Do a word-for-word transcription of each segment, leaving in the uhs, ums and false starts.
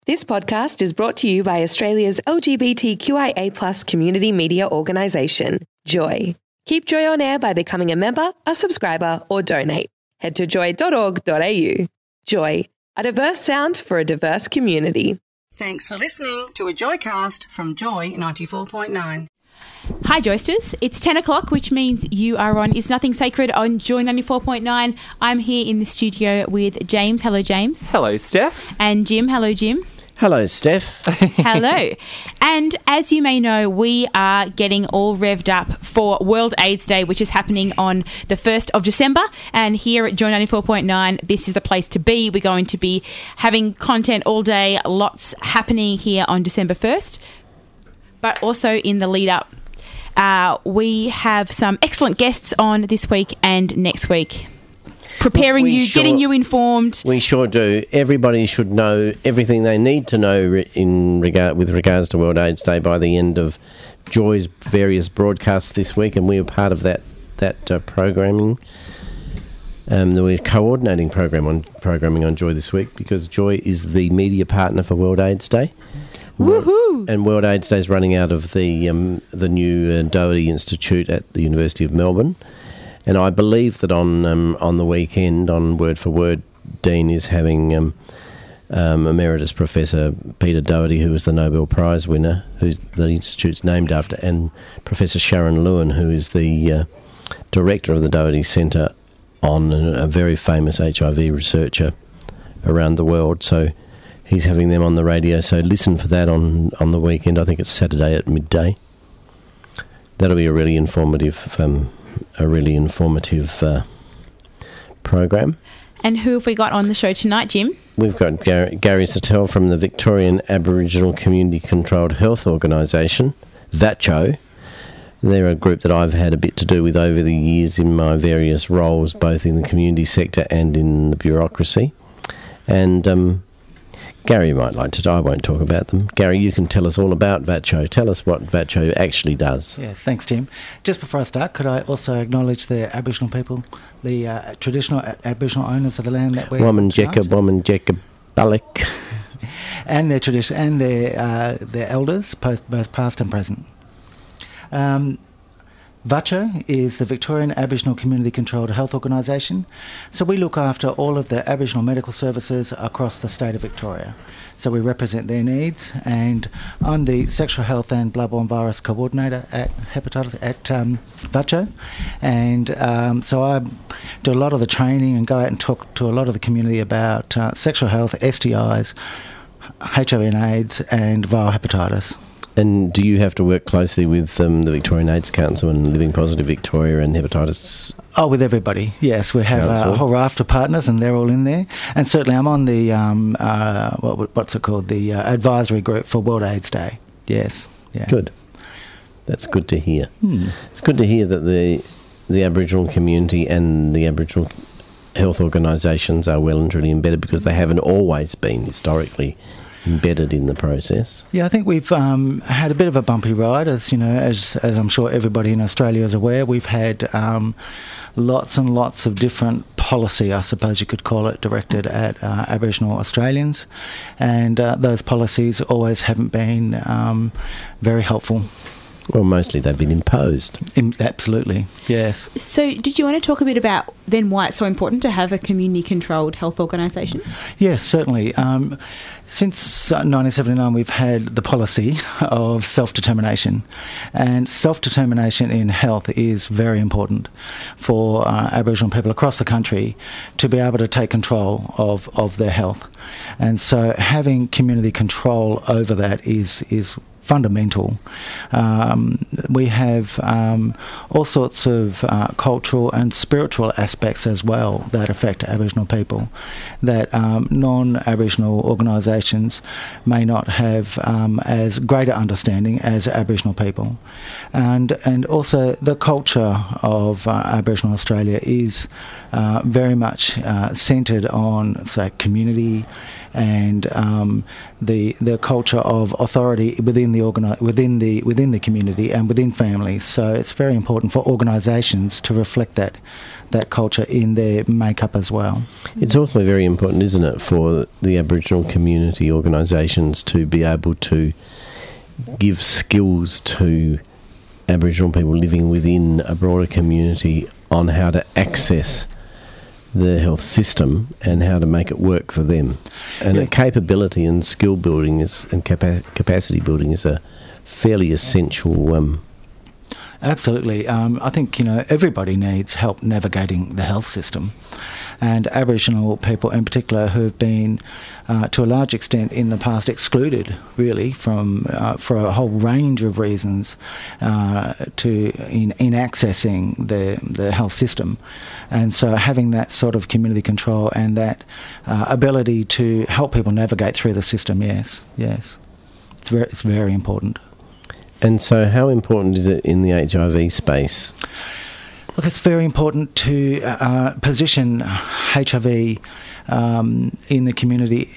This podcast is brought to you by Australia's L G B T Q I A plus community media organisation, Joy. Keep Joy on air by becoming a member, a subscriber or donate. Head to joy dot org dot a u. Joy, a diverse sound for a diverse community. Thanks for listening to a Joycast from Joy ninety-four point nine. Hi Joysters, it's ten o'clock, which means you are on Is Nothing Sacred on Joy ninety-four point nine. I'm here in the studio with James. Hello James. Hello Steph. And Jim. Hello Jim. Hello, Steph. Hello. And as you may know, we are getting all revved up for World AIDS Day, which is happening on the first of December. And here at Joy ninety-four point nine, this is the place to be. We're going to be having content all day, lots happening here on December first. But also in the lead up, uh, we have some excellent guests on this week and next week. Preparing We you, sure- getting you informed. We sure do. Everybody should know everything they need to know re- in regard with regards to World AIDS Day by the end of Joy's various broadcasts this week, and we are part of that that uh, programming. Um, we're coordinating program on programming on Joy this week because Joy is the media partner for World AIDS Day. Woohoo! And World AIDS Day is running out of the um, the new uh, Doherty Institute at the University of Melbourne. And I believe that on um, on the weekend, on Word for Word, Dean is having um, um, Emeritus Professor Peter Doherty, who is the Nobel Prize winner, who's the institute's named after, and Professor Sharon Lewin, who is the uh, director of the Doherty Centre, on a, a very famous H I V researcher around the world. So he's having them on the radio. So listen for that on, on the weekend. I think it's Saturday at midday. That'll be a really informative um a really informative uh, program. And who have we got on the show tonight, Jim? We've got Gary, Gary Sattel from the Victorian Aboriginal Community Controlled Health Organisation, V A C O. They're a group that I've had a bit to do with over the years in my various roles, both in the community sector and in the bureaucracy. And um, Gary might like to, I won't talk about them. Gary, you can tell us all about V A C O. Tell us what V A C O actually does. Yeah, thanks, Jim. Just before I start, could I also acknowledge the Aboriginal people, the uh, traditional a- Aboriginal owners of the land that we're Wominjeka, Wominjeka, Balak. and their tradition and their uh, their elders, both both past and present. Um, V A C O is the Victorian Aboriginal Community Controlled Health Organisation. So we look after all of the Aboriginal medical services across the state of Victoria. So we represent their needs, and I'm the Sexual Health and Bloodborne Virus Coordinator at Hepatitis at um, V A C O, and um, so I do a lot of the training and go out and talk to a lot of the community about uh, sexual health, S T Is, H I V and AIDS, and viral hepatitis. And do you have to work closely with um, the Victorian AIDS Council and Living Positive Victoria and Hepatitis? Oh, with everybody, yes. We have uh, a whole raft of partners and they're all in there. And certainly I'm on the, um, uh, what, what's it called, the uh, advisory group for World AIDS Day. Yes. Yeah. Good. That's good to hear. Hmm. It's good to hear that the the Aboriginal community and the Aboriginal health organisations are well and truly embedded, because they haven't always been historically embedded in the process. Yeah, I think we've um, had a bit of a bumpy ride, as you know, as as I'm sure everybody in Australia is aware. We've had um, lots and lots of different policy, I suppose you could call it, directed at uh, Aboriginal Australians, and uh, those policies always haven't been um, very helpful. Well, mostly they've been imposed. In, absolutely, yes. So did you want to talk a bit about then why it's so important to have a community-controlled health organisation? Yes, certainly. Um, since uh, nineteen seventy-nine, we've had the policy of self-determination, and self-determination in health is very important for uh, Aboriginal people across the country to be able to take control of, of their health. And so having community control over that is is fundamental. Um, we have um, all sorts of uh, cultural and spiritual aspects as well that affect Aboriginal people that um, non-Aboriginal organisations may not have um, as greater understanding as Aboriginal people. And and also the culture of uh, Aboriginal Australia is uh, very much uh, centred on, say, community, and um, the the culture of authority within the organi- within the within the community and within families. So it's very important for organisations to reflect that that culture in their makeup as well. It's also very important, isn't it, for the Aboriginal community organisations to be able to give skills to Aboriginal people living within a broader community on how to access the health system and how to make it work for them. And Yeah. a capability and skill building is and capa- capacity building is a fairly essential. Um, Absolutely. Um, I think, you know, everybody needs help navigating the health system. And Aboriginal people in particular who have been, uh, to a large extent in the past, excluded, really, from uh, for a whole range of reasons uh, to in, in accessing the, the health system. And so having that sort of community control and that uh, ability to help people navigate through the system, yes, yes. It's very, it's very important. and so how important is it in the H I V space? Look, it's very important to uh, position H I V um, in the community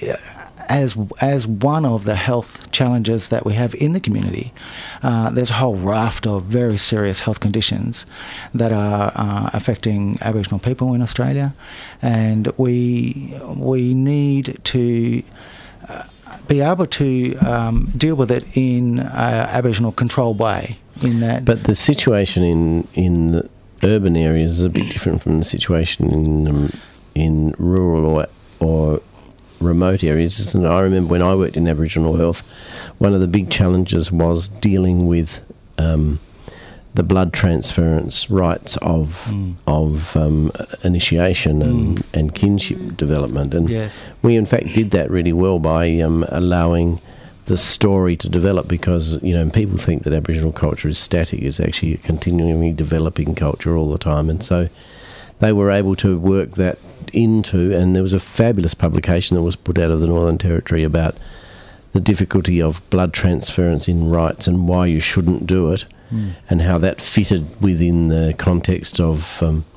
as as one of the health challenges that we have in the community. Uh, there's a whole raft of very serious health conditions that are uh, affecting Aboriginal people in Australia, and we we need to uh, be able to um, deal with it in an Aboriginal controlled way. In that, But the situation in in the urban areas is a bit different from the situation in um, in rural or or remote areas. And I remember when I worked in Aboriginal health, one of the big challenges was dealing with um, the blood transference rights of Mm. of um, initiation and, Mm. and kinship development. And yes. we in fact did that really well by um, allowing the story to develop, because, you know, people think that Aboriginal culture is static. It's actually a continually developing culture all the time. And so they were able to work that into, and there was a fabulous publication that was put out of the Northern Territory about the difficulty of blood transference in rights and why you shouldn't do it, Mm. and how that fitted within the context of um,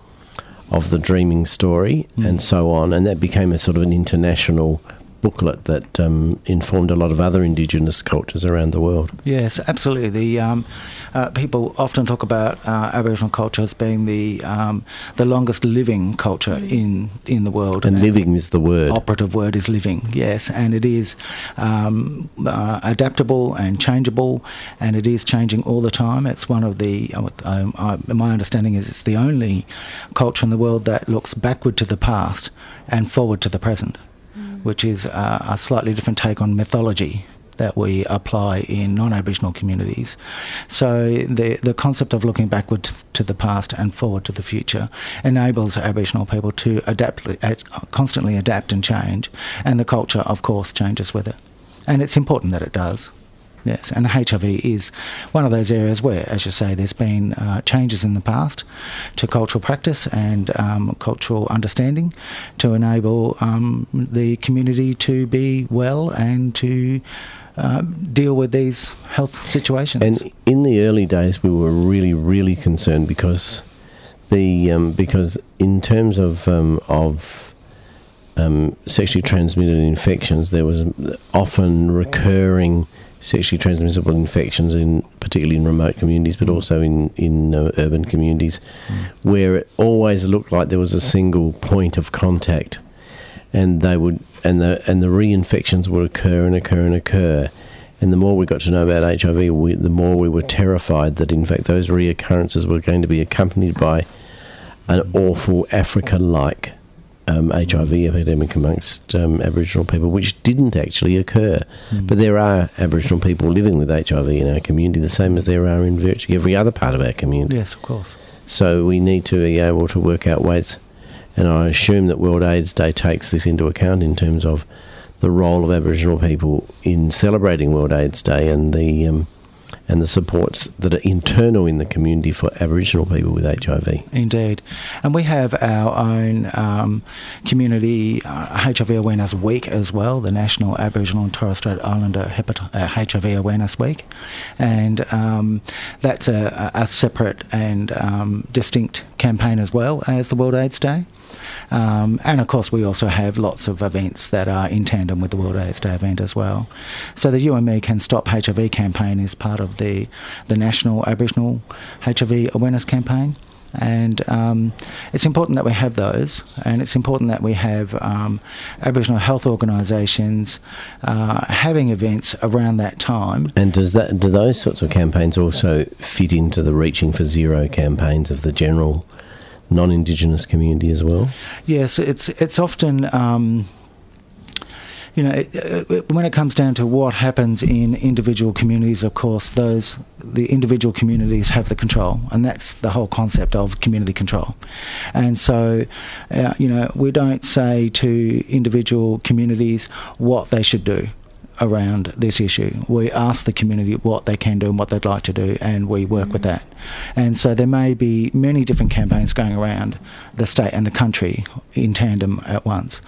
of the dreaming story Mm. and so on. And that became a sort of an international booklet that um, informed a lot of other Indigenous cultures around the world. Yes, absolutely. The um, uh, people often talk about uh, Aboriginal culture as being the um, the longest living culture in in the world. And living is the word. Operative word is living, yes, and it is um, uh, adaptable and changeable, and it is changing all the time. It's one of the, um, I, my understanding is it's the only culture in the world that looks backward to the past and forward to the present, which is uh, a slightly different take on mythology that we apply in non-Aboriginal communities. So the the concept of looking backward to, to the past and forward to the future enables Aboriginal people to adapt, ad, constantly adapt and change, and the culture, of course, changes with it. And it's important that it does. Yes, and H I V is one of those areas where, as you say, there's been uh, changes in the past to cultural practice and um, cultural understanding to enable um, the community to be well and to uh, deal with these health situations. And in the early days, we were really, really concerned because the um, because in terms of um, of um, sexually transmitted infections, there was often recurring sexually transmissible infections, in particularly in remote communities, but also in in uh, urban communities, mm. where it always looked like there was a single point of contact, and they would and the and the reinfections would occur and occur and occur. And the more we got to know about H I V, we, the more we were terrified that, in fact, those reoccurrences were going to be accompanied by an awful Africa-like Um, H I V epidemic amongst um, Aboriginal people, which didn't actually occur. Mm. But there are Aboriginal people living with H I V in our community, the same as there are in virtually every other part of our community. Yes, of course. So we need to be able to work out ways, and I assume that World AIDS Day takes this into account in terms of the role of Aboriginal people in celebrating World AIDS Day and the um, and the supports that are internal in the community for Aboriginal people with H I V. Indeed. And we have our own um, community uh, H I V Awareness Week as well, the National Aboriginal and Torres Strait Islander Hepat- uh, H I V Awareness Week. And um, that's a, a separate and um, distinct campaign as well as the World AIDS Day. Um, and of course, we also have lots of events that are in tandem with the World AIDS Day event as well. So the You and Me Can Stop H I V campaign is part of the, the National Aboriginal H I V Awareness Campaign. And um, it's important that we have those, and it's important that we have um, Aboriginal health organisations uh, having events around that time. And does that do those sorts of campaigns also fit into the Reaching for Zero campaigns of the general non-Indigenous community as well? Yes, it's it's often. Um, You know, it, it, when it comes down to what happens in individual communities, of course, those the individual communities have the control, and that's the whole concept of community control. And so, uh, you know, we don't say to individual communities what they should do around this issue. We ask the community what they can do and what they'd like to do, and we work mm-hmm. with that. And so there may be many different campaigns going around the state and the country in tandem at once.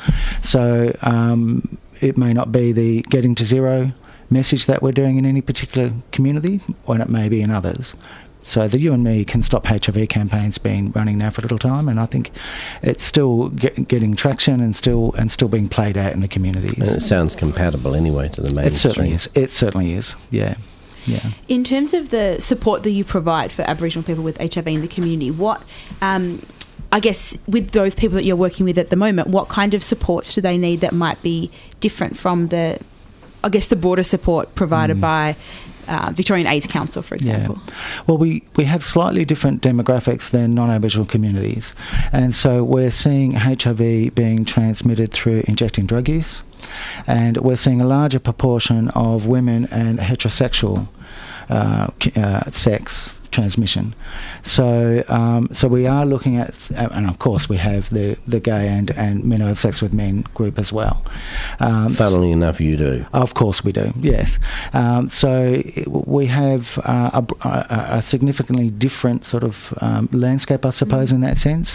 So um, it may not be the Getting to Zero message that we're doing in any particular community, or it may be in others. So the You and Me Can Stop H I V campaign's been running now for a little time, and I think it's still get, getting traction and still and still being played out in the communities. And it sounds compatible anyway to the mainstream. It certainly is. It certainly is. Yeah. Yeah. In terms of the support that you provide for Aboriginal people with H I V in the community, what, um, I guess, with those people that you're working with at the moment, what kind of support do they need that might be different from the, I guess, the broader support provided mm. by Uh, Victorian AIDS Council, for example? Yeah. Well, we, we have slightly different demographics than non-Aboriginal communities. And so we're seeing H I V being transmitted through injecting drug use, and we're seeing a larger proportion of women and heterosexual uh, uh, sex transmission. So um, so we are looking at, and of course we have the, the gay and, and men who have sex with men group as well. Um, Funnily enough, you do. Of course we do, yes. Um, so we have uh, a, a, a significantly different sort of um, landscape, I suppose, in that sense.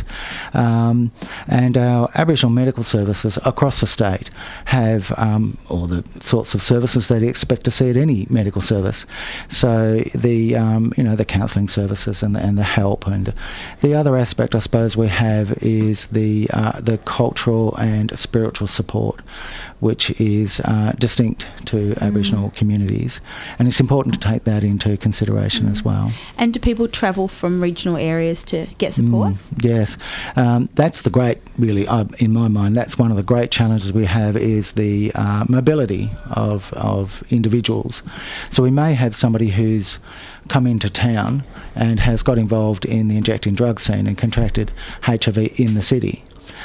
Um, and our Aboriginal medical services across the state have um, all the sorts of services that you expect to see at any medical service. So the um, you know the counselling services and the, and the help, and the other aspect I suppose we have is the uh, the cultural and spiritual support, which is uh, distinct to mm. Aboriginal communities, and it's important to take that into consideration mm. as well. And do people travel from regional areas to get support? Mm, yes, um, that's the great, really, uh, in my mind, that's one of the great challenges we have is the uh, mobility of of individuals. So we may have somebody who's come into town and has got involved in the injecting drug scene and contracted H I V in the city.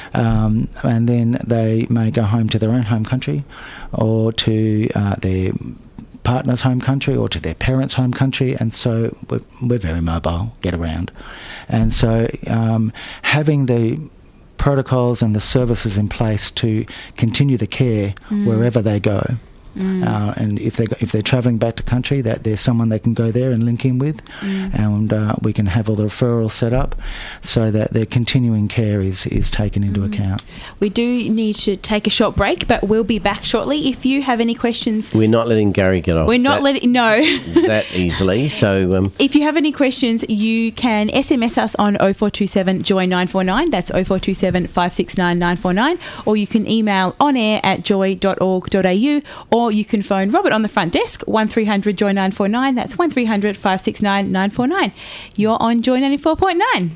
Um, and then they may go home to their own home country, or to uh, their partner's home country, or to their parents' home country, and so we're, we're very mobile, get around. And so um, having the protocols and the services in place to continue the care mm. wherever they go. Mm. Uh, and if they if they're travelling back to country, that there's someone they can go there and link in with, mm. and uh, we can have all the referrals set up so that their continuing care is is taken into mm. account. We do need to take a short break, but we'll be back shortly. If you have any questions, we're not letting Gary get off. We're not that, letting no that easily. So um, if you have any questions, you can S M S us on oh four two seven joy nine four nine. That's oh four two seven five six nine nine four nine, or you can email on air at joy dot org dot a u, or Or you can phone Robert on the front desk, one three hundred joy nine four nine. That's one three hundred five six nine nine four nine. You're on Joy ninety-four point nine.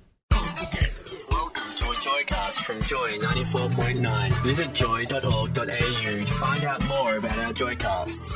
Welcome to a Joycast from Joy ninety-four point nine. Visit joy dot org dot a u to find out more about our Joycasts.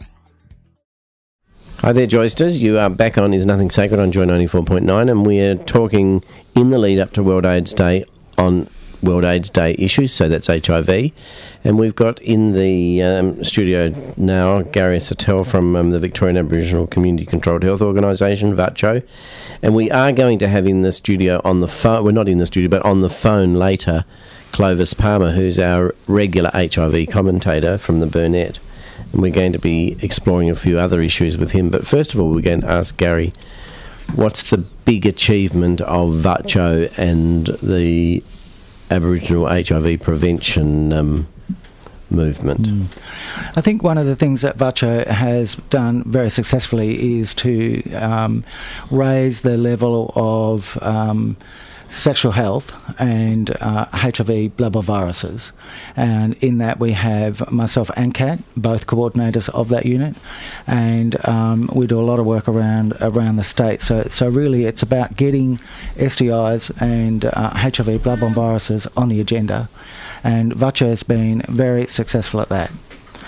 Hi there, Joysters. You are back on Is Nothing Sacred on Joy ninety-four point nine, and we're talking in the lead up to World AIDS Day on World AIDS Day issues, so that's H I V. And we've got in the um, studio now Gary Satel from um, the Victorian Aboriginal Community Controlled Health Organisation, V A C H O. And we are going to have in the studio on the phone, we're not in the studio, but on the phone later, Clovis Palmer, who's our regular H I V commentator from the Burnett. And we're going to be exploring a few other issues with him. But first of all, we're going to ask Gary, what's the big achievement of V A C H O and the Aboriginal H I V prevention um, movement? Mm. I think one of the things that V A C H O has done very successfully is to um, raise the level of um, sexual health and uh, H I V bloodborne viruses. And in that we have myself and Kat, both coordinators of that unit, and um, we do a lot of work around around the state. So, so really it's about getting S T Is and uh, H I V bloodborne viruses on the agenda, and VACCHO has been very successful at that.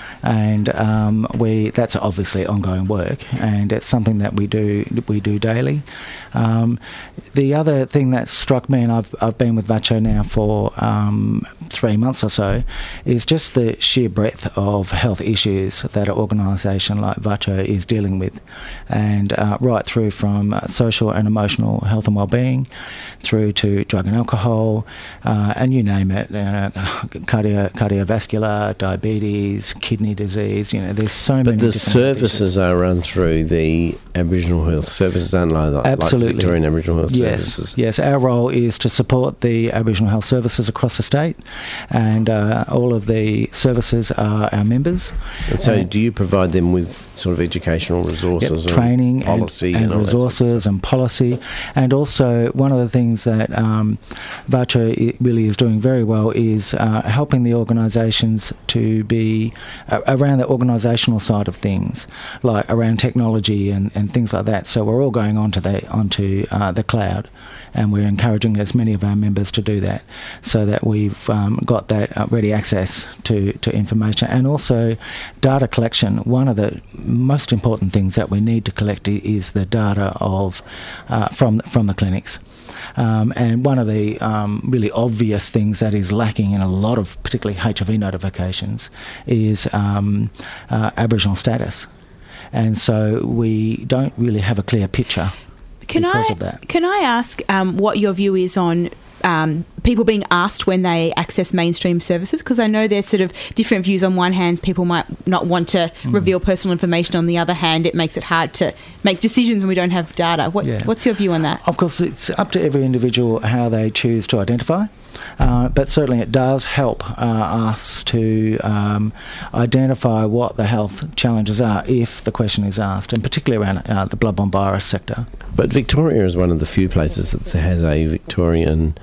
And um, we that's obviously ongoing work, and it's something that we do we do daily. Um, the other thing that struck me, and I've I've been with VACCHO now for um, three months or so, is just the sheer breadth of health issues that an organisation like VACCHO is dealing with, and uh, right through from uh, social and emotional health and wellbeing, through to drug and alcohol, uh, and you name it, uh, cardio cardiovascular, diabetes, kidney disease. You know, there's so but many. But the different services are run through the Aboriginal Health Services, aren't they? Like, Absolutely. Like Victorian Aboriginal Health yes. Services. Yes, our role is to support the Aboriginal Health Services across the state, and uh, all of the services are our members. And so, uh, do you provide them with sort of educational resources, yep, and training, policy, and, and, and resources sort of and policy, and also one of the things that um, VACCHO really is doing very well is uh, helping the organisations to be uh, around the organisational side of things, like around technology and, and things like that. So we're all going onto the onto uh, the cloud, and we're encouraging as many of our members to do that, so that we've um, got that uh, ready access to, to information, and also data collection. One of the most important things that we need to collect is the data of uh, from from the clinics. Um, and one of the um, really obvious things that is lacking in a lot of particularly H I V notifications is um, uh, Aboriginal status. And so we don't really have a clear picture can because I, of that. Can I ask um, what your view is on um, people being asked when they access mainstream services? Because I know there's sort of different views. On one hand, people might not want to mm. reveal personal information. On the other hand, it makes it hard to make decisions when we don't have data. What, yeah. What's your view on that? Of course, it's up to every individual how they choose to identify. Uh, but certainly it does help uh, us to um, identify what the health challenges are if the question is asked, and particularly around uh, the bloodborne virus sector. But Victoria is one of the few places that has a Victorian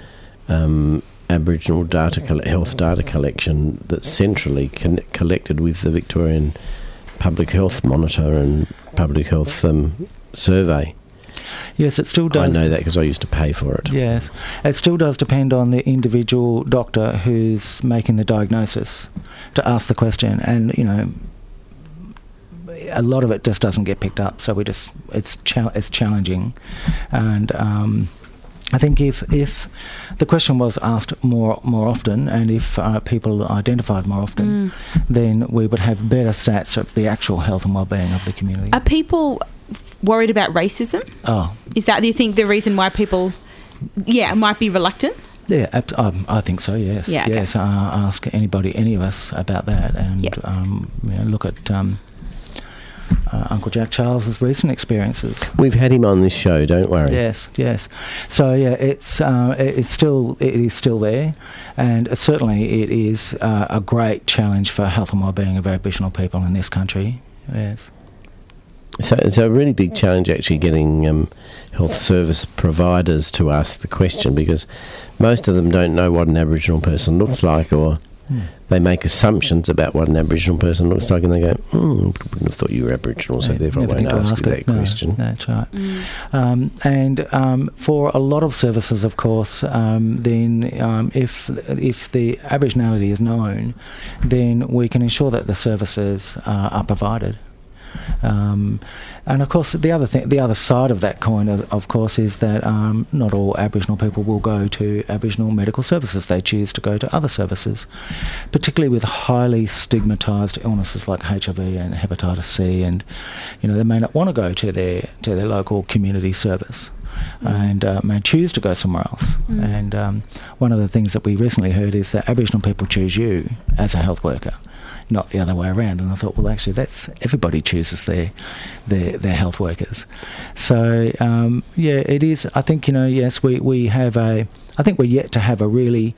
um, Aboriginal data coll- health data collection that's centrally con- collected with the Victorian Public Health Monitor and Public Health um, Survey. Yes, it still does. I know that because I used to pay for it. Yes. It still does depend on the individual doctor who's making the diagnosis to ask the question. And, you know, a lot of it just doesn't get picked up. So we just, it's cha- it's challenging. And um, I think if if the question was asked more more often, and if uh, people identified more often, mm. then we would have better stats of the actual health and wellbeing of the community. Are people worried about racism? Oh. Is that, do you think, the reason why people, yeah, might be reluctant? Yeah, ab- um, I think so, yes. Yeah, okay. Yes, uh, ask anybody, any of us about that, and yeah. um, you know, look at um, uh, Uncle Jack Charles's recent experiences. We've had him on this show, don't worry. Yes, yes. So, yeah, it's uh, it's still it is still there, and certainly it is uh, a great challenge for health and wellbeing of Aboriginal people in this country, yes. So it's a really big challenge actually getting um, health service providers to ask the question, because most of them don't know what an Aboriginal person looks like, or mm. they make assumptions about what an Aboriginal person looks like, and they go, hmm, wouldn't have thought you were Aboriginal, so yeah, therefore I won't ask, ask you that no, question. That's right. Mm. Um, and um, for a lot of services, of course, um, then um, if if the Aboriginality is known, then we can ensure that the services uh, are provided. Um, and of course, the other thing, the other side of that coin, of, of course, is that um, not all Aboriginal people will go to Aboriginal medical services. They choose to go to other services, particularly with highly stigmatised illnesses like H I V and hepatitis C, and you know they may not want to go to their to their local community service. Mm. And uh, may choose to go somewhere else. Mm. And um, one of the things that we recently heard is that Aboriginal people choose you as a health worker, not the other way around. And I thought, well, actually, that's everybody chooses their their, their health workers. So um, yeah, it is. I think you know, yes, we we have a. I think we're yet to have a really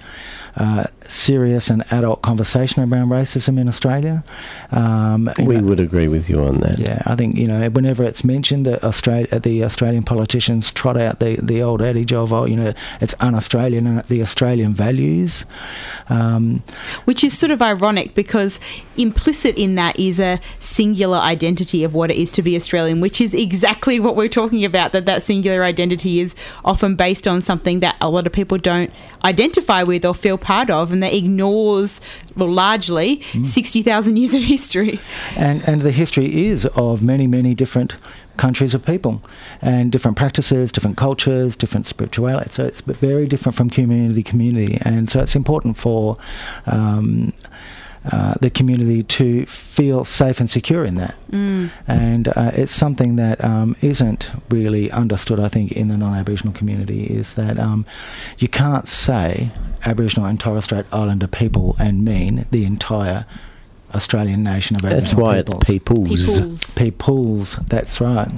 uh, serious and adult conversation around racism in Australia. Um, we know, would agree with you on that. Yeah, I think, you know, whenever it's mentioned, that Australia, the Australian politicians trot out the, the old adage of, oh, you know, it's un-Australian and the Australian values. Um, Which is sort of ironic, because implicit in that is a singular identity of what it is to be Australian, which is exactly what we're talking about, that that singular identity is often based on something that a lot of people don't identify with or feel part of, and that ignores, well, largely, mm. sixty thousand years of history. And, and the history is of many, many different countries of people and different practices, different cultures, different spirituality. So it's very different from community to community. And so it's important for um, uh, the community to feel safe and secure in that. Mm. And uh, it's something that um, isn't really understood, I think, in the non-Aboriginal community, is that um, you can't say Aboriginal and Torres Strait Islander people and mean the entire Australian nation of Aboriginal That's why peoples. it's peoples. Peoples. Peoples, that's right.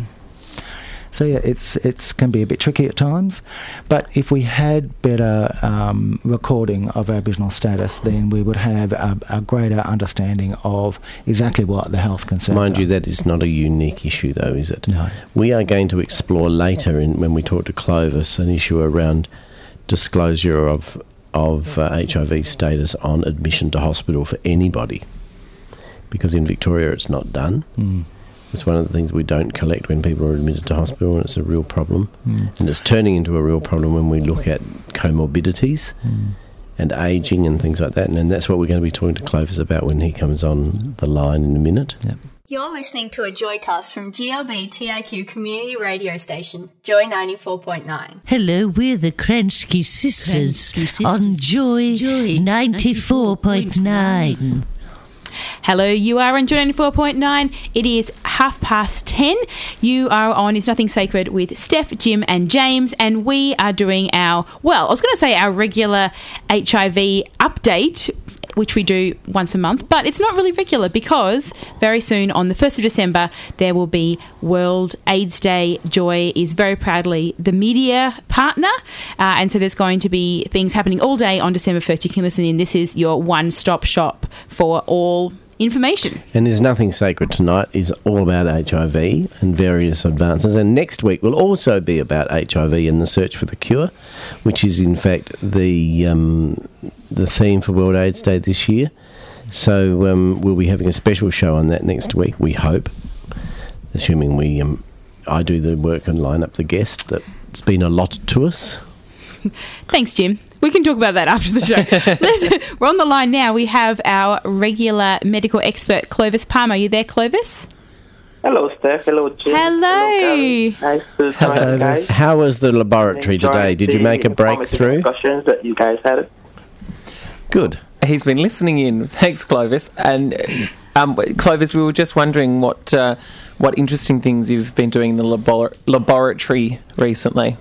So yeah, it's it's can be a bit tricky at times, but if we had better um, recording of Aboriginal status, then we would have a, a greater understanding of exactly what the health concerns Mind are. you, that is not a unique issue, though, is it? No. We are going to explore later, in, when we talk to Clovis, an issue around disclosure of of uh, H I V status on admission to hospital for anybody, because in Victoria it's not done. Mm. It's one of the things we don't collect when people are admitted to hospital, and it's a real problem. Mm. And it's turning into a real problem when we look at comorbidities mm. and ageing and things like that. And, and that's what we're going to be talking to Clovis about when he comes on the line in a minute. Yep. You're listening to a Joycast from G L B T I Q community radio station, Joy ninety-four point nine. Hello, we're the Kransky Sisters, Kransky Sisters. On Joy, Joy ninety-four point nine. Hello, you are on Joy ninety-four point nine. It is half past ten. You are on Is Nothing Sacred with Steph, Jim and James, and we are doing our, well, I was going to say our regular H I V update, which we do once a month, but it's not really regular, because very soon on the first of December there will be World AIDS Day. Joy is very proudly the media partner, uh, and so there's going to be things happening all day on December first. You can listen in. This is your one-stop shop for all information. And There's Nothing Sacred tonight is all about H I V and various advances, and next week will also be about H I V and the search for the cure, which is in fact the um, the theme for World AIDS Day this year. So um, we'll be having a special show on that next week, we hope, assuming we um, I do the work and line up the guest that's been allotted to us. Thanks, Jim. We can talk about that after the show. Let's, we're on the line now. We have our regular medical expert, Clovis Palmer. Are you there, Clovis? Hello, Steph. Hello, Jim. Hello. Hello, nice to join you guys. How was the laboratory today? Did you make a breakthrough? Discussions that you guys had. Good. He's been listening in. Thanks, Clovis. And um, Clovis, we were just wondering what uh, what interesting things you've been doing in the labor- laboratory recently.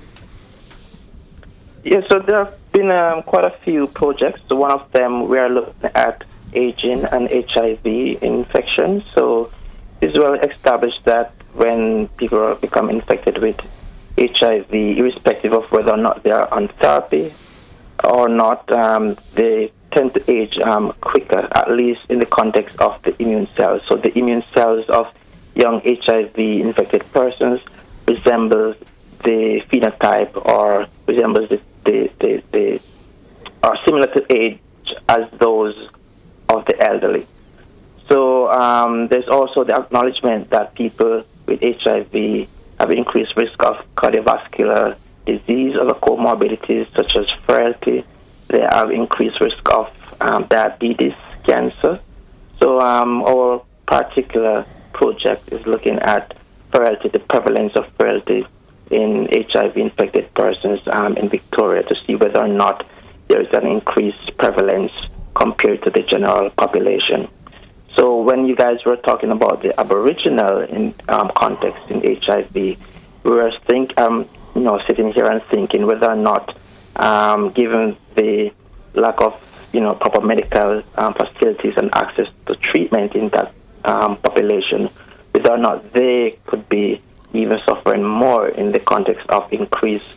Yeah, so there have been um, quite a few projects. So one of them, we are looking at aging and H I V infection. So it's well established that when people become infected with H I V, irrespective of whether or not they are on therapy or not, um, they tend to age um, quicker, at least in the context of the immune cells. So the immune cells of young H I V-infected persons resembles the phenotype or resembles the The, the, the, are similar to age as those of the elderly. So um, there's also the acknowledgement that people with H I V have increased risk of cardiovascular disease, other comorbidities such as frailty. They have increased risk of um, diabetes, cancer. So um, our particular project is looking at frailty, the prevalence of frailty in H I V-infected persons um, in Victoria, to see whether or not there is an increased prevalence compared to the general population. So when you guys were talking about the Aboriginal in, um, context in H I V, we were think, um, you know, sitting here and thinking whether or not, um, given the lack of, you know, proper medical um, facilities and access to treatment in that um, population, whether or not they could be even suffering more in the context of increased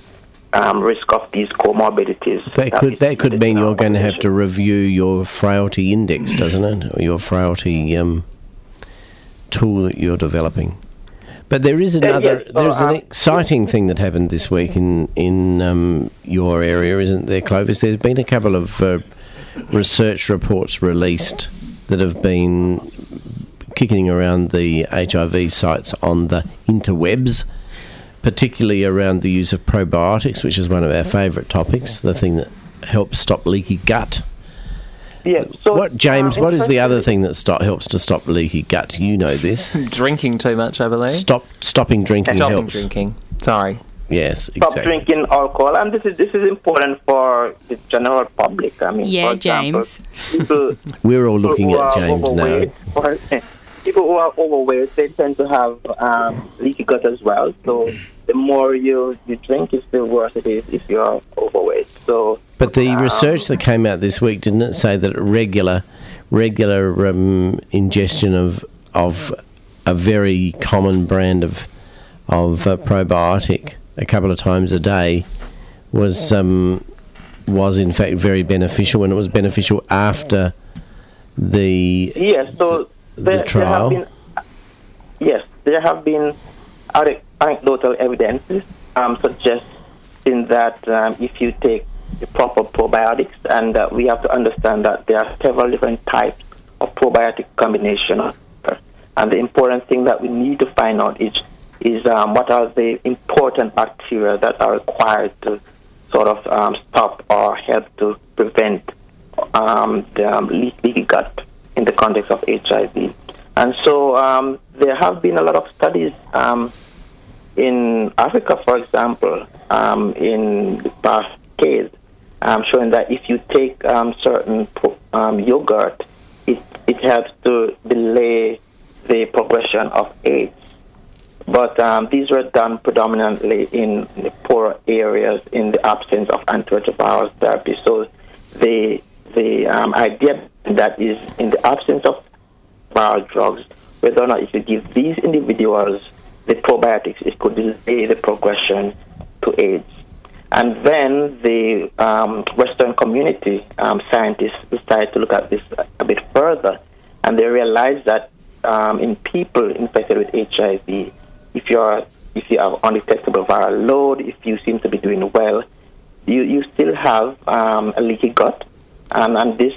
um, risk of these comorbidities. That that could is that could needed mean in our you're going to have to population. review your frailty index, doesn't it? Or your frailty um, tool that you're developing. But there is another. yes, so, there's an um, exciting thing that happened this week in in um, your area, isn't there, Clovis? There's been a couple of uh, research reports released that have been kicking around the H I V sites on the interwebs, particularly around the use of probiotics, which is one of our favourite topics. The thing that helps stop leaky gut. Yeah, so, What, James? uh, What is the other interestingly- thing that stop, helps to stop leaky gut? You know this. Drinking too much, I believe. Stop stopping drinking Stopping helps. drinking. Sorry. Yes, Stop exactly. drinking alcohol, and this is this is important for the general public. I mean, Yeah, for example, James. people, We're all looking people who at are James now. overweight, or, people who are overweight, they tend to have um, leaky gut as well. So the more you, you drink, it's the worse it is if you're overweight. So, But the um, research that came out this week, didn't it say that regular regular um, ingestion of of a very common brand of of uh, probiotic a couple of times a day was um, was in fact very beneficial, and it was beneficial after the Yes, so the there, there trial. have been yes, there have been ane- anecdotal evidences um, suggesting that um, if you take the proper probiotics, and uh, we have to understand that there are several different types of probiotic combination, and the important thing that we need to find out is is um, what are the important bacteria that are required to sort of um, stop or help to prevent um, the um, leaky gut in the context of H I V. And so um, there have been a lot of studies um, in Africa, for example, um, in the past decade, um, showing that if you take um, certain pro- um, yogurt, it, it helps to delay the progression of AIDS. But um, these were done predominantly in the poor areas in the absence of antiretroviral therapy. So the the um, idea that is in the absence of viral drugs, whether or not if you give these individuals the probiotics, it could delay the progression to AIDS. And then the um, Western community um, scientists decided to look at this a bit further, and they realized that um, in people infected with H I V, if you're if you have undetectable viral load, if you seem to be doing well, you, you still have um, a leaky gut, and, and this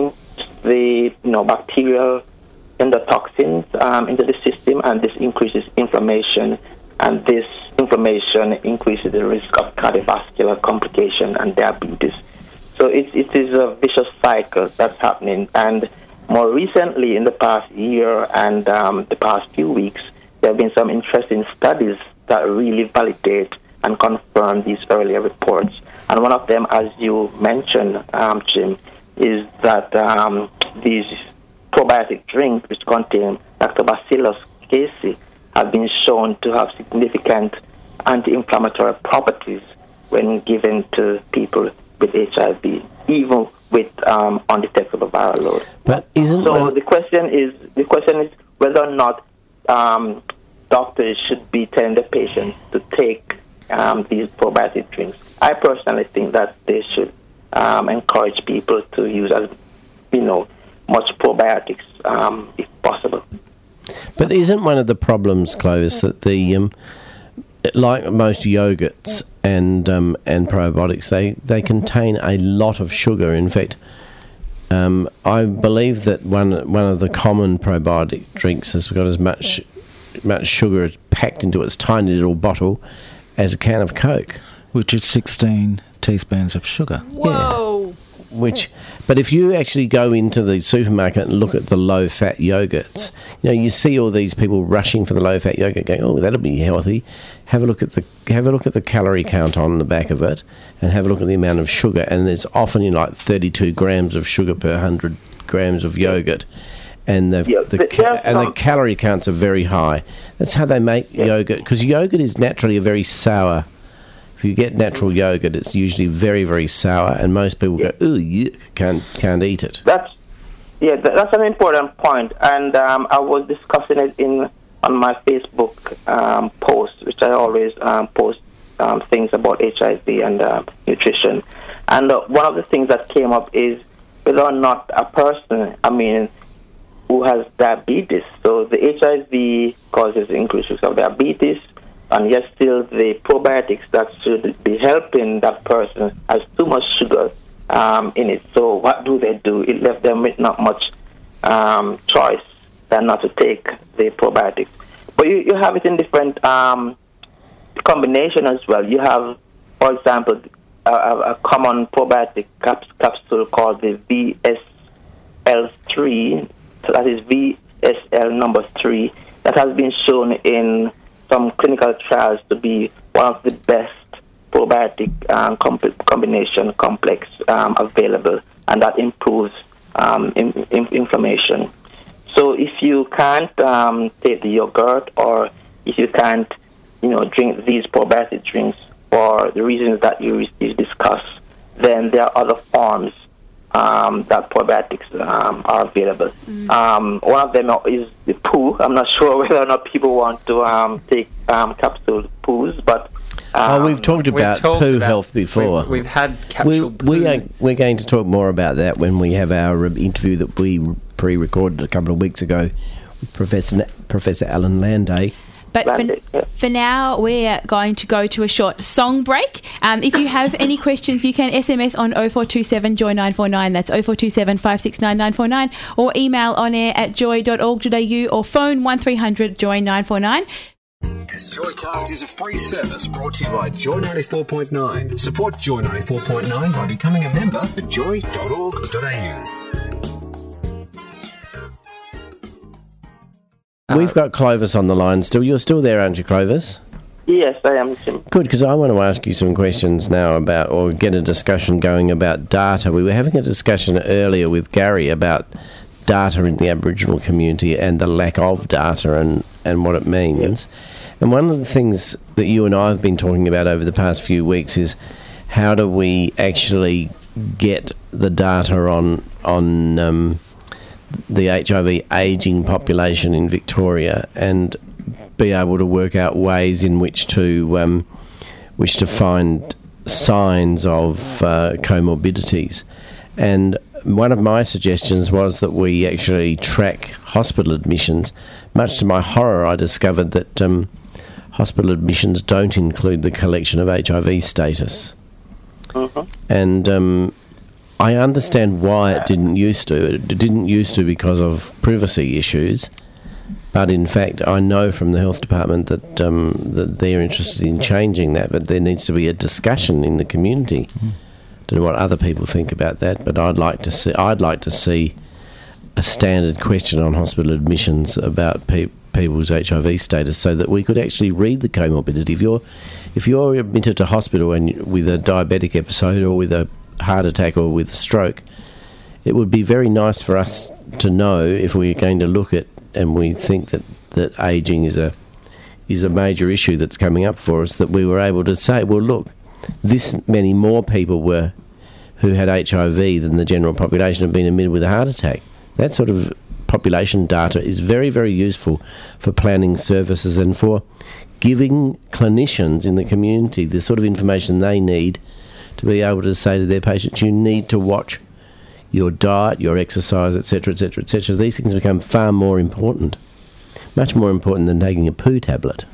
the you know bacterial endotoxins um, into the system, and this increases inflammation, and this inflammation increases the risk of cardiovascular complication and diabetes. So it, it is a vicious cycle that's happening, and more recently, in the past year and um, the past few weeks, there have been some interesting studies that really validate and confirm these earlier reports. And one of them, as you mentioned, um, Jim, is that um, these probiotic drinks, which contain Lactobacillus casei, have been shown to have significant anti-inflammatory properties when given to people with H I V, even with um, undetectable viral load. But isn't so one- the question is the question is whether or not um, doctors should be telling the patients to take um, these probiotic drinks. I personally think that they should um, encourage people to use as you know much probiotics um, if possible. But isn't one of the problems, Clovis, that the um, like most yogurts and um, and probiotics, they, they contain a lot of sugar. In fact, um, I believe that one one of the common probiotic drinks has got as much much sugar packed into its tiny little bottle as a can of Coke, which is sixteen teaspoons of sugar. Whoa. Which, but if you actually go into the supermarket and look at the low-fat yogurts, you know, you see all these people rushing for the low-fat yogurt, going, "Oh, that'll be healthy." Have a look at the have a look at the calorie count on the back of it, and have a look at the amount of sugar. And there's often you know, like thirty-two grams of sugar per hundred grams of yogurt, and the Yeah, the but ca- there's and the some- calorie counts are very high. That's how they make yogurt, because yogurt is naturally a very sour. If you get natural yogurt, it's usually very, very sour, and most people go, "Ooh, you can't can't eat it." That's yeah, that, that's an important point, and um, I was discussing it in on my Facebook um, post, which I always um, post um, things about H I V and uh, nutrition. And uh, one of the things that came up is whether or not a person, I mean, who has diabetes. So the H I V causes increased risk of diabetes, and yet still the probiotics that should be helping that person has too much sugar um, in it. So what do they do? It left them with not much um, choice than not to take the probiotics. But you, you have it in different um, combination as well. You have, for example, a, a common probiotic caps, capsule called the V S L three. So that is V S L number three. That has been shown in some clinical trials to be one of the best probiotic um, comp- combination complex um, available, and that improves um, in, in, inflammation. So if you can't um, take the yogurt, or if you can't, you know, drink these probiotic drinks for the reasons that you, you discussed, then there are other forms um, that probiotics um, are available. Mm. Um, one of them is the poo. I'm not sure whether or not people want to um, take um, capsule poos, but um, oh, we've talked about we've talked poo about, health before. We've, we've had capsule we, poo. We are, we're going to talk more about that when we have our interview that we pre-recorded a couple of weeks ago with Professor Professor Alan Landay. But for, for now, we're going to go to a short song break. Um, if you have any questions, you can S M S on oh four two seven joy nine four nine. That's oh four two seven, five six nine, nine four nine. Or email on air at joy dot org dot a u or phone one three hundred joy nine four nine. This Joycast is a free service brought to you by Joy ninety-four point nine. Support Joy ninety-four point nine by becoming a member at joy dot org dot a u. We've got Clovis on the line still. You're still there, aren't you, Clovis? Yes, I am, Jim. Good, because I want to ask you some questions now about, or get a discussion going about data. We were having a discussion earlier with Gary about data in the Aboriginal community and the lack of data and, and what it means. Yes. And one of the things that you and I have been talking about over the past few weeks is how do we actually get the data on on um, the H I V ageing population in Victoria and be able to work out ways in which to um, which to find signs of uh, comorbidities. And one of my suggestions was that we actually track hospital admissions. Much to my horror, I discovered that um, hospital admissions don't include the collection of H I V status. Uh-huh. And um, I understand why it didn't used to. It didn't used to because of privacy issues. But in fact, I know from the health department that um, that they're interested in changing that. But there needs to be a discussion in the community. Mm-hmm. Don't know what other people think about that, but I'd like to see. I'd like to see a standard question on hospital admissions about pe- people's H I V status, so that we could actually read the comorbidity. If you're if you're admitted to hospital and with a diabetic episode or with a heart attack or with a stroke, it would be very nice for us to know, if we're going to look at and we think that, that ageing is a is a major issue that's coming up for us, that we were able to say, well, look, this many more people were who had H I V than the general population have been admitted with a heart attack. That sort of population data is very, very useful for planning services and for giving clinicians in the community the sort of information they need to be able to say to their patients, you need to watch your diet, your exercise, et cetera, et cetera, et cetera. These things become far more important, much more important than taking a poo tablet.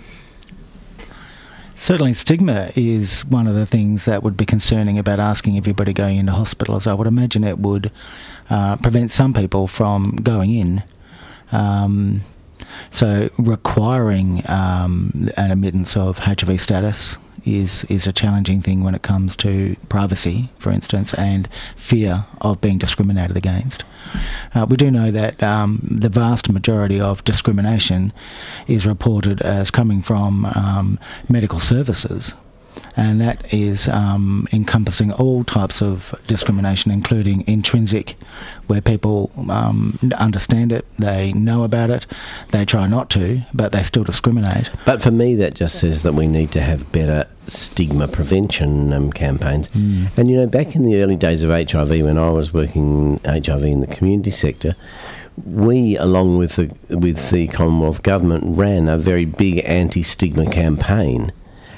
Certainly stigma is one of the things that would be concerning about asking everybody going into hospitals. I would imagine it would uh, prevent some people from going in. Um, so requiring um, an admittance of H I V status is is a challenging thing when it comes to privacy, for instance, and fear of being discriminated against. Uh, we do know that um, the vast majority of discrimination is reported as coming from um, medical services, and that is um, encompassing all types of discrimination, including intrinsic, where people um, understand it, they know about it, they try not to, but they still discriminate. But for me, that just says that we need to have better stigma prevention um, campaigns. Mm. And, you know, back in the early days of H I V, when I was working H I V in the community sector, we, along with the, with the Commonwealth Government, ran a very big anti-stigma campaign.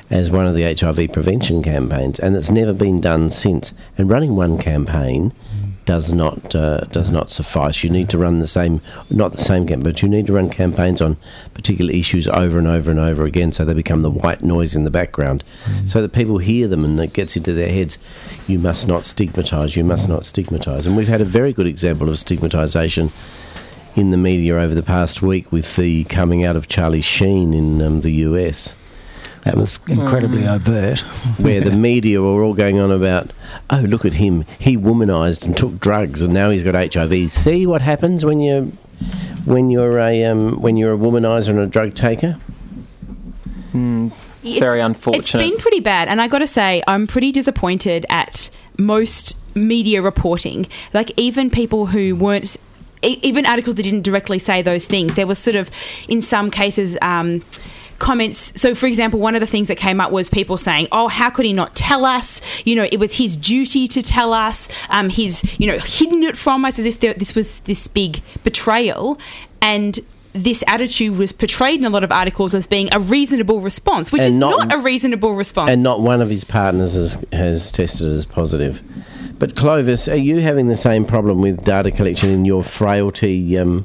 as one of the H I V prevention campaigns, and it's never been done since. And running one campaign does not uh, does not suffice. You need to run the same, not the same campaign, but you need to run campaigns on particular issues over and over and over again, so they become the white noise in the background, mm. so that people hear them and it gets into their heads. You must not stigmatise. You must not stigmatise. And we've had a very good example of stigmatisation in the media over the past week with the coming out of Charlie Sheen in um, the U S. That was incredibly mm. overt. Where the media were all going on about, oh, look at him, he womanised and took drugs and now he's got H I V. See what happens when you're, when you're, a, um, when you're a womaniser and a drug taker? Mm, very it's, unfortunate. It's been pretty bad, and I got to say, I'm pretty disappointed at most media reporting. Like, even people who weren't... even articles that didn't directly say those things, there was sort of, in some cases... Um, comments. So, for example, one of the things that came up was people saying, oh, how could he not tell us? You know, it was his duty to tell us. Um, he's, you know, hidden it from us, as if there, this was this big betrayal. And this attitude was portrayed in a lot of articles as being a reasonable response, which and is not, not a reasonable response. And not one of his partners has, has tested as positive. But, Clovis, are you having the same problem with data collection in your frailty? Um,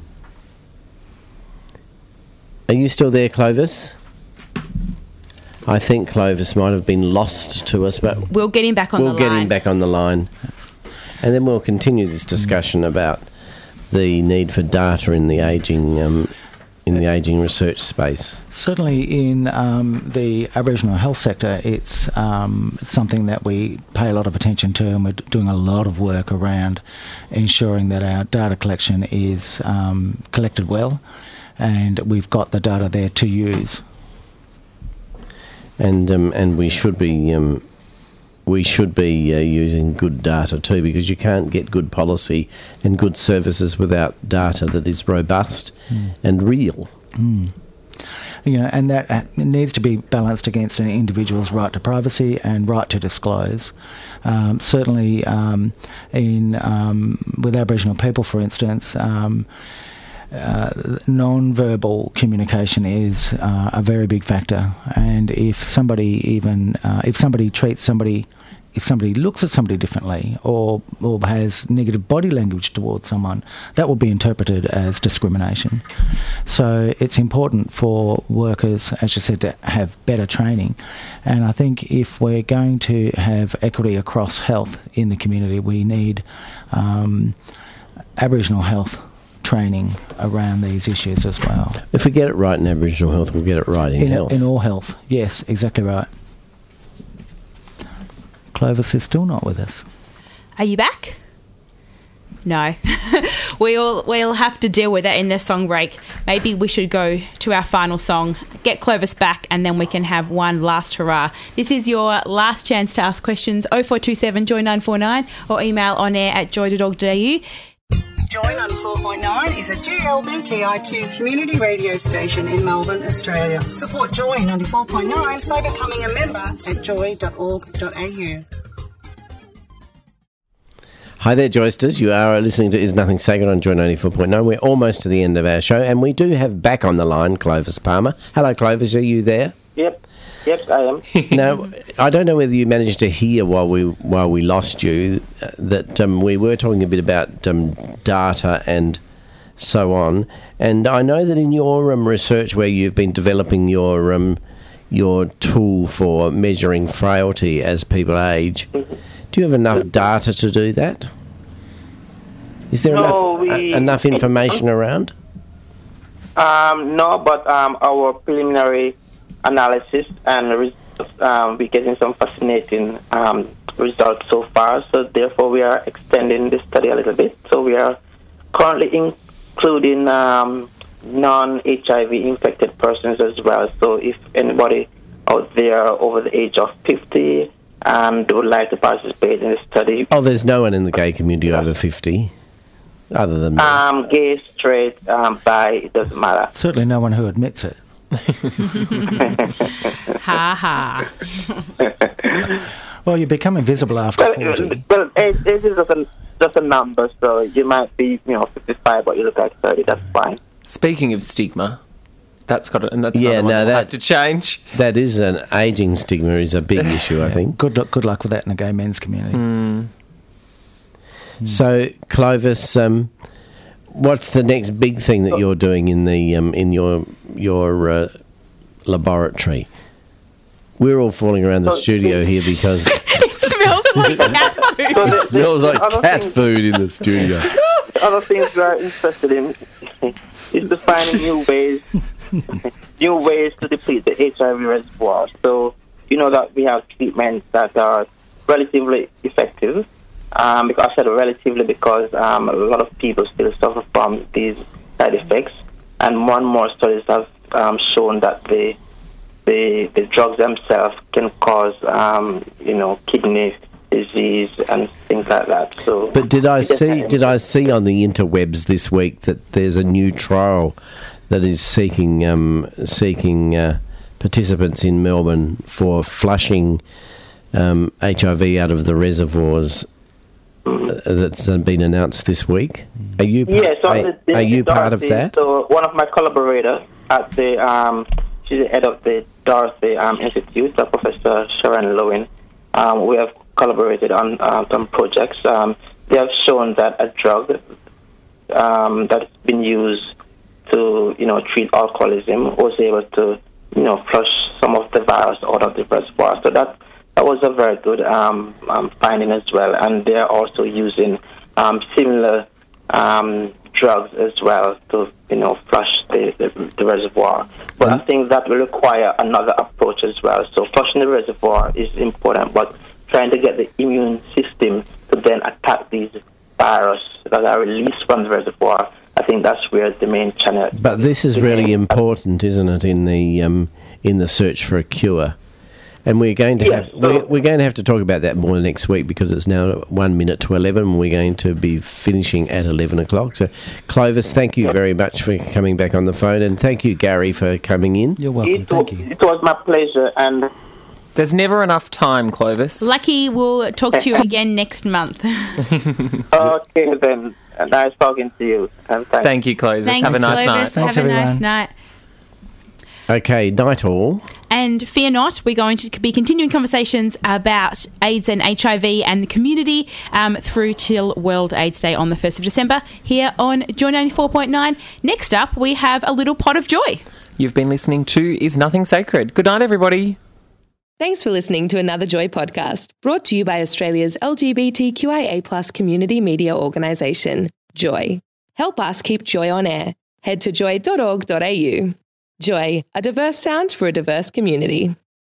are you still there, Clovis? I think Clovis might have been lost to us, but we'll get him back on we'll the line. We'll get him back on the line. And then we'll continue this discussion about the need for data in the ageing um, in the ageing research space. Certainly in um, the Aboriginal health sector, it's um, something that we pay a lot of attention to, and we're doing a lot of work around ensuring that our data collection is um, collected well, and we've got the data there to use. And um, and we should be um, we should be uh, using good data too, because you can't get good policy and good services without data that is robust mm. and real. Mm. You know, and that uh, needs to be balanced against an individual's right to privacy and right to disclose. Um, certainly, um, in um, with Aboriginal people, for instance. Um, Uh, non-verbal communication is uh, a very big factor, and if somebody even uh, if somebody treats somebody if somebody looks at somebody differently or or has negative body language towards someone, that will be interpreted as discrimination. So it's important for workers, as you said, to have better training, and I think if we're going to have equity across health in the community, we need um, Aboriginal health training around these issues as well. If we get it right in Aboriginal health, we'll get it right in, in health. In all health, yes, exactly right. Clovis is still not with us. Are you back? No. we'll, we'll have to deal with that in this song break. Maybe we should go to our final song, get Clovis back, and then we can have one last hurrah. This is your last chance to ask questions, oh four two seven joy nine four nine, or email on air at joy dot org dot a u. Joy ninety-four point nine is a G L B T I Q community radio station in Melbourne, Australia. Support Joy ninety-four point nine by becoming a member at joy dot org dot a u. Hi there, Joysters. You are listening to Is Nothing Sacred on Joy ninety-four point nine. We're almost to the end of our show, and we do have back on the line Clovis Palmer. Hello, Clovis. Are you there? Yep. Yep, I am. Now, I don't know whether you managed to hear while we while we lost you uh, that um, we were talking a bit about um, data and so on. And I know that in your um, research, where you've been developing your um, your tool for measuring frailty as people age, mm-hmm. do you have enough data to do that? Is there no, enough we, uh, enough information around? Um, no, but um, our preliminary analysis and results, um, we're getting some fascinating um, results so far. So therefore, we are extending the study a little bit. So we are currently including um, non-H I V infected persons as well. So if anybody out there over the age of fifty and would like to participate in the study. Oh, there's no one in the gay community over fifty, other than me. Um, gay, straight, um, bi, it doesn't matter. Certainly no one who admits it. Ha ha. Well, you become invisible after well, forty. Well, age, age is just a, just a number, so you might be, you know, fifty-five, but you look like thirty, that's fine. Speaking of stigma, That's got it, and that's Yeah, another one no, that'll that- have to change. That is an ageing stigma is a big issue, I think. Good luck, good luck with that in the gay men's community. Mm. So, Clovis, um, what's the next big thing that you're doing in the um, in your your uh, laboratory? We're all falling around the So- studio here because It smells like cat food. So the- it smells the like other cat thing- food in the studio. The other things we are interested in is to find new ways, new ways to deplete the H I V reservoir. So you know that we have treatments that are relatively effective. Um, because I said relatively because um, a lot of people still suffer from these side effects, and more and more studies have um, shown that the the the drugs themselves can cause um, you know kidney disease and things like that. So, But did I we just see had- did I see on the interwebs this week that there's a new trial that is seeking um, seeking uh, participants in Melbourne for flushing um, H I V out of the reservoirs uh, that's uh, been announced this week? Are you Yeah, so are, the, the, are you the part of Dorothy- that? So one of my collaborators at the um, she's the head of the Dorothy um, Institute, uh, Professor Sharon Lowen. Um, we have collaborated on uh, some projects. Um, they have shown that a drug um, that's been used to you know treat alcoholism was able to you know flush some of the virus out of the reservoir. So that that was a very good um, um, finding as well. And they are also using um, similar um, drugs as well to you know flush the, the, the reservoir. But I think that will require another approach as well. So flushing the reservoir is important, but trying to get the immune system to then attack these viruses that are released from the reservoir, I think that's where the main channel. But this is really important, isn't it, in the um, in the search for a cure? And we're going to Yes, have so- we're, we're going to have to talk about that more next week because it's now one minute to eleven. And we're going to be finishing at eleven o'clock. So, Clovis, thank you very much for coming back on the phone, and thank you, Gary, for coming in. You're welcome. It, Thank wa- you. it was my pleasure, and There's never enough time, Clovis. Lucky we'll talk to you again next month. okay then. Nice talking to you. And thanks. Thank you, Clovis. Thanks, Have a nice Clovis. night. Thanks, Have a nice everyone. night. Okay, night all. And fear not, we're going to be continuing conversations about AIDS and H I V and the community um, through till World AIDS Day on the first of December here on Joy ninety-four point nine. Next up, we have a little pot of joy. You've been listening to Is Nothing Sacred. Good night, everybody. Thanks for listening to another Joy podcast, brought to you by Australia's L G B T Q I A plus community media organisation, Joy. Help us keep Joy on air. Head to joy dot org dot a u. Joy, a diverse sound for a diverse community.